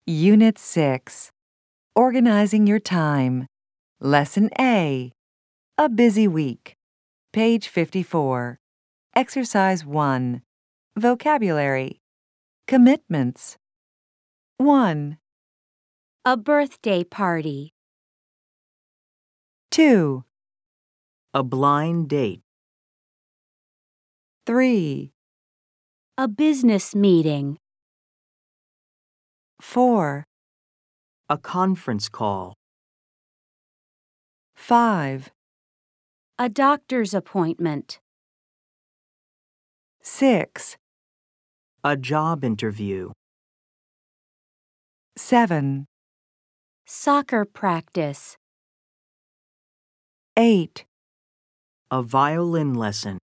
Unit 6. Organizing your time. Lesson A. A busy week. Page 54. Exercise 1. Vocabulary. Commitments. 1, A birthday party. 2, A blind date. 3, A business meeting. 4, A conference call. 5, A doctor's appointment. 6, A job interview. 7, Soccer practice. 8, A violin lesson.